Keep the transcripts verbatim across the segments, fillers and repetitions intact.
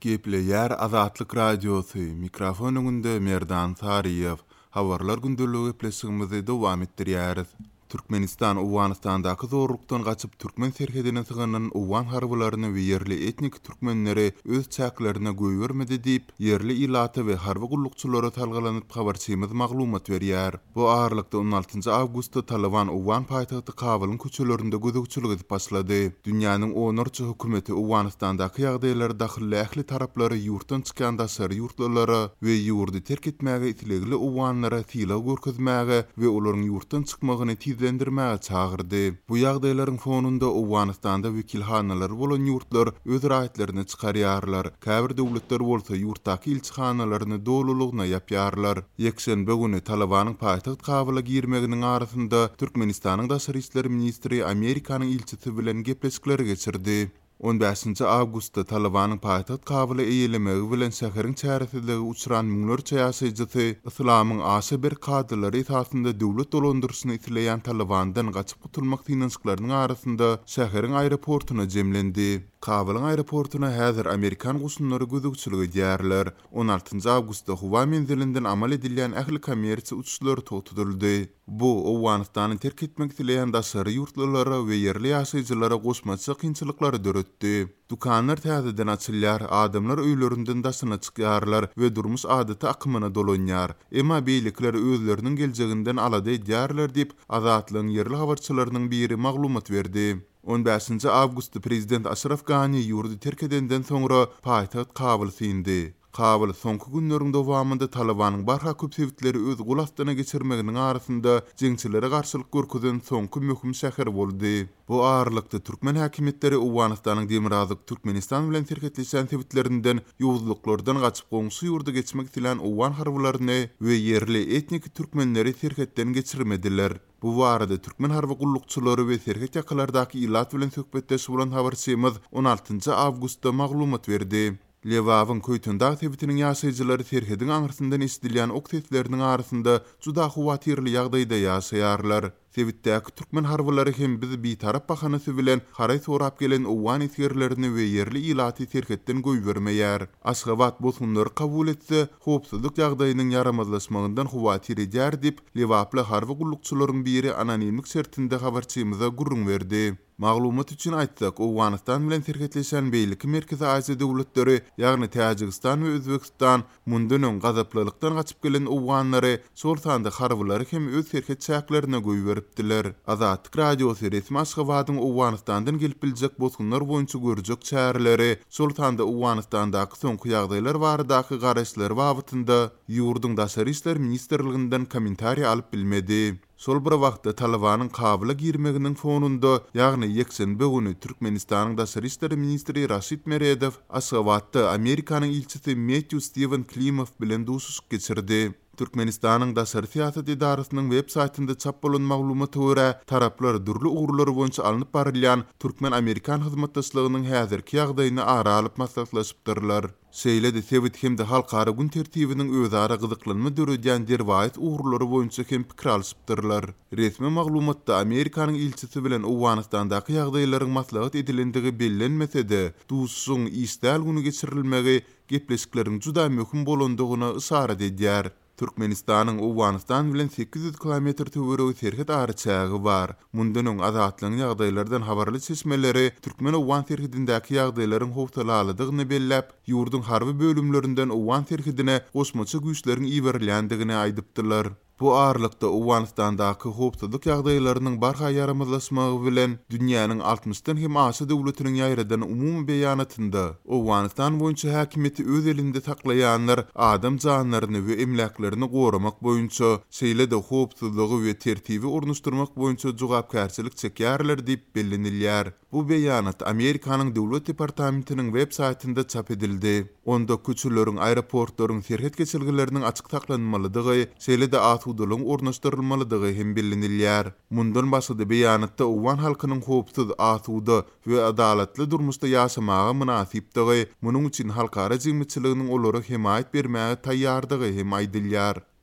Geple yer Azatlık Radyosu mikrofon önünde Merdan Sariyev habarlar gündürlüğü plesiğimizi devam ettirýäris. Türkmenistan Uwanistandaky zorlukdan gaçyp Türkmen serhedine syganyň Uwan harbalaryny we yerli etnik türkmenleri öz çäklerine göý bermedi diýip yerli ilata we harby gullukçylara talgalanyp habarçymyz maglumat berýär. Bu ağırlykda on altynjy awgustda Taliban Uwan paýtagty Kabylyň köçelerinde gözükçülük edip başlady. Dünýäniň onurçy hökümeti Uwanistandaky ýagdaýlary dahilly ähli taraplary ýurtdan çykan daşary ýurtlara we ýurdy terk etmäge itilegli Uwanlara tila görkezmäge we olaryň ýurtdan çykmagyny tizlendirmäge çagyrdy. Bu ýagdaýlaryň fonunda Uwanistanda wekilhanalar bolan ýurtlar öz raýatlaryny çykarýarlar. Käbir döwletler bolsa ýurtdaky ilçihanalaryny dolulugyna ýapýarlar. Ýekşenbe güni Talibanyň paýtagy Kabyla girmeginiň arasynda Türkmenistanyň daşary işleri ministri Amerikanyň ilçisi bilen gepleşikler geçirdi. on beşinji awgustda Talibanyň paýtagy Kabyla eýelemegi bilen şäheriň çäresidegi uçuran müňlerçe ýaşaýjysy Islamyň aşy bir kadrlary esasynda döwlet dolandyrşyny itileýän Talibandan gaçyp gutulmak tynançyklarynyň arasynda şäheriň aeroportuna jemlendi. Kabylyň aeroportuna häzir Amerikan gusunlary gözükçüligi edýärler. on altynjy awgustda Huwa menzilinden amal edilýän ähli kommersiýa uçuşlary togtudyldy. Bu Uwanistany terk etmek dileýän daşary ýurtlara we yerli ýaşaýjylara goşmaça kynçylyklary döretdi. Dukanlar täzeden açylýar, adamlar öýlerinden daşyna çykýarlar we durmuş adaty akymyna dolanýar. Emma beýlikler özleriniň geljeginden alada edýärler diýip Azatlygyň yerli habarçylarynyň biri maglumat berdi. on beşinji awgustda prezident Ashraf Ghani ýurdy terk edenden soňra paýtagy Kabyl sindi. Kabyl soňky günleriň dowamında Talibanyň barha köp sebitleri öz gulastyna geçirmeginiň arasynda jeňçilere garşylyk görkezen soňky möhüm şäher boldy. Bu ağırlykda Türkmen häkimetleri Uwanistanyň Demirazyk Türkmenistan bilen terketleşen sebitlerinden ýowuzluklardan gaçyp goňsy ýurda geçmek dilen Uwan harbalaryny we yerli etnik türkmenleri terketten geçirmediler. Bu barada Türkmen harby gullukçylary we terket ýakalardaky ilat bilen söhbetdeş bolan habarçymyz on altynjy awgustda maglumat berdi. Lewawyň köýtünde sebitiniň ýaşaýjylary terhediň aňyrsyndan isdilýän ok sesleriniň arasynda juda huwatirli ýagdaýda ýaşaýarlar. Sebitdäki türkmen harbalary hem bizi bir tarap bahanasy bilen haray sorap gelen Uwan esgerlerini we yerli ilaty terketden göý bermeýär. Aşgabat bu sunlary kabul etse, howpsuzlyk ýagdaýynyň yaramazlaşmagyndan huwatir edýär diýip Lewaply harby gullukçylaryň biri anonimlik şertinde habarçymyza gurrun berdi. Maglumat üçin aýtsak, Uwanistan bilen terketleşen beýlik Merkezi Aziýa döwletleri, ýagny Täjikistan we Özbekistan mundan öň gazaplylykdan gaçyp gelen Uwanlary şol sanda harbalary hem öz terket çäklerine göý beripdiler. Azatlyk Radiosu resmi Aşgabatyň Uwanistandan gelip biljek bozgunlar boýunça görjek çäreleri, şol sanda Uwanistandaky soňky ýagdaýlar baradaky garaşlary babatynda ýurduň daşary işler ministrliginden kommentariýa alyp bilmedi. Sol bir wagtda Talibanyň Kabyla girmeginiň fonunda, ýagny ýekşenbe güni Türkmenistanyň daşary işleri ministri Raşid Meredew Aşgabatda Amerikanyň ilçisi Matthew Steven Klimov bilen duşuş geçirdi. Türkmenistanyň daşary siýasat idarasynyň web saýtynda çap bolan maglumata görä, taraplar durly uğurlary boýunça alınıp barilýan Türkmen-Amerikan hyzmatdaşlygynyň häzirki ýagdaýyny ara alyp maslahatlaşypdyrlar. Şeýle-de sebit hemde halkara gün tertibiniň özara gyzyklanma döredýän derwayat uğurlary boýunça hem pikir alypdyrlar. Resmi maglumatda Amerikanyň ilçisi bilen Uwanistandaky ýagdaýlaryň maslahat edilendigi bellenmese-de, duşuň isdäl güni geçirilmegi gepleşikleriň juda möhüm bolandygyna isara edýär. Türkmenistanyň Uwanistan bilen sekiz yüz kilometr töweregi terhet arçagy bar. Mundan öň azatlygyň ýagdaýlardan habarly çeşmeleri Türkmen Uwan terhedindäki ýagdaýlaryň howtalalydygyny belläp, ýurdun harby bölümlerinden Uwan terhedine goşmaça güýçleriň iberilýändigini aýdypdylar. Bu ağırlykda Uwanistandaky howpsuzlyk ýagdaýlarynyň barha yaramazlaşmagy bilen dünýäniň altmışdan hem aşy döwletiniň ýaýradan umumy beýanatynda Uwanistan boýunça häkimeti öz elinde saklaýanlar adam janlaryny we emlaklerini goramak boýunça şeýle-de howpsuzlygy we tertibi ornuşdurmak boýunça jogapkärçilik çekýärler diýip bellenilýär. Bu beýanat Amerikanyň döwlet departamentiniň web saýtynda çap edildi. Onda köçüleriň, aeroportlaryň serhet geçirgileriniň açyk saklanmalydygy, şeýle-de atudylygyň ornaşdyrylmalydygy hem bellenilýär. Mundan başga beýanatda Uwan halkynyň howpsuz, atudy we adalatly durmuşda ýaşamagy münasipdigi, munyň üçin halkara jemgyçiliginiň olary himayet bermäge taýýardygy hem aýdylýar.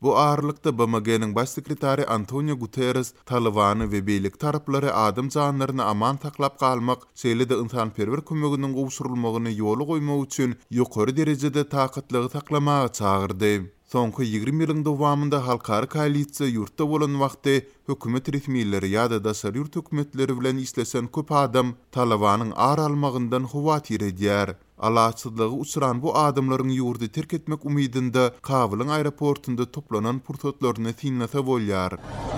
Bu ağırlıkta B M G'nin baş sekretari Antonio Guterres Talibany we beýlik taraplary adam janlaryny aman taklap galmak, şeýle-de ynsanperwer kömeginiň gowşurulmagyny ýoly goýmak üçin ýokary derejede takatlygy taklamaga çagyrdy. Soňky ýigirme ýylyň dowamında halkary koalisiýa ýurtda bolan wagtda hökümet resmiýetleri ýa-da daşary ýurt hökümetleri bilen işlesen köp adam Talibanyň ar almagyndan howat edýär. Alaçsyzlygy uçuran bu adamlaryň ýurdy terk etmek umydynda Kabylyň aeroportunda toplanan pursatlaryny tinlese bolýar.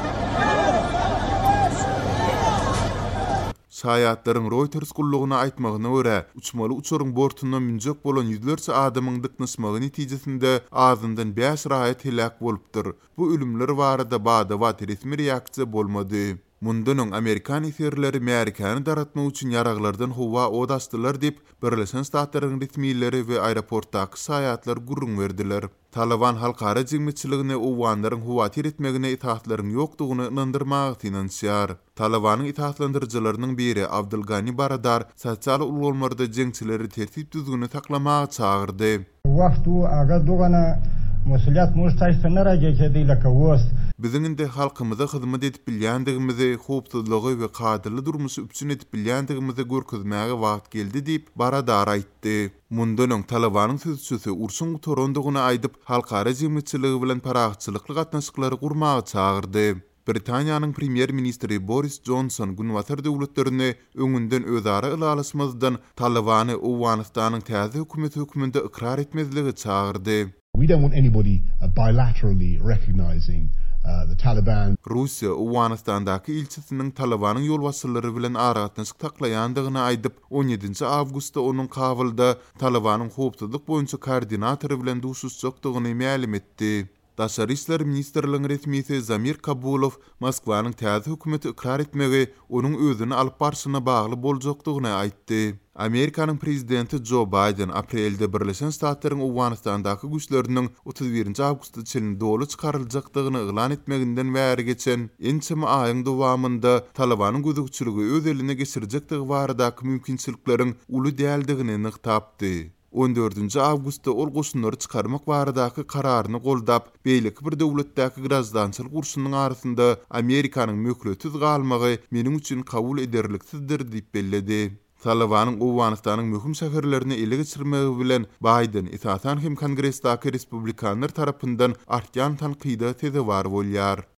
Şaýatlaryň Reuters gullugyna aýtmagyna görä, uçmaly uçuryň bortundan minjek bolan ýüzlerçe adamyň dıknysmagy netijesinde azyndan beş raýat helak bolupdyr. Bu ölümler barada bada wat resmi reaksiýa bolmady. Mundan Amerikan eserleri Amerikany daratmak üçin ýaraglardan howa odaşdylar dip Birleşen Ştatlaryň resmiýetleri we aeroportdaky şaýatlar gurrun berdiler. Taliban halkara jemgyçiligine uwanlaryň howa etmegine itaatlaryň ýokdugyny inandyrmagy finansiýar. Talibanyň itaatlandyrjylarynyň biri Abdulgani Baradar sosial ulgamlarda jengçileri tertip düzgüni taklamagy çagyrdy. Wagtu aga dogana mesuliýet muştaýsynlara geçedi lakawas. Biziň inde halkymyza hyzmat edip bilýändigimizi, howpsuzlygy we kadrly durmuşy üçin edip bilýändigimizi görkezmäge wagt geldi diýip Baradar aýtdy. Mundan Talibanyň sözçüsü ursun torondygyny aýdyp, halkara jemgyçiligi bilen paragçylykly gatnaşyklary gurmagy çagyrdy. Britaniýanyň premier ministri Boris Johnson gün watar döwletlerini öňünden özara ılalaşmazdan Talibany Awganystanyň täze hökümeti höküminde ikrar etmezligi çagyrdy. We don't want anybody uh, bilaterally recognizing uh, the Taliban. Russiya Awganystandaky ilçisiniň Talibanyň ýolbaşçylary bilen aragatnaşyk taklaýandygyny aýdyp, on ýedinji awgustda onuň Kabylda Talibanyň howpsuzlyk boýunça koordinatory bilen duşuşjokdygyny ma'lum etdi. Daşary işler ministrliginiň resmiýeti Zamir Kabulov Moskwanyň täze hökümeti ikrar etmegi onuň özüni alyp barşyna bagly boljakdygyny aýtdy. Amerikanyň prezidenti Joe Biden aprelde Birleşen Ştatlaryň Awganystandaky güýçleriniň otuz birinji awgustda çelin doly çykaryljakdygyny elan etmeginden bäri geçen ençeme aýyň dowamında Talibanyň gözükçüligi öz eline geçirjekdigi baradaky mümkinçilikleriň uly däldigini nyktapdy. on dördünji awgustda ol goşunlary çykarmak baradaky kararyny goldap, beýleki bir döwletdäki grazdançylyk urşunyň arasynda Amerikanyň möhletsiz galmagy meniň üçin kabul ederliksizdir diýip belledi. Talibanyň Awganystanyň möhüm şäherlerini ele geçirmegi bilen Biden esasan hem Kongresdaky Respublikanlar tarapyndan artýan tanqida teze bar bolýar.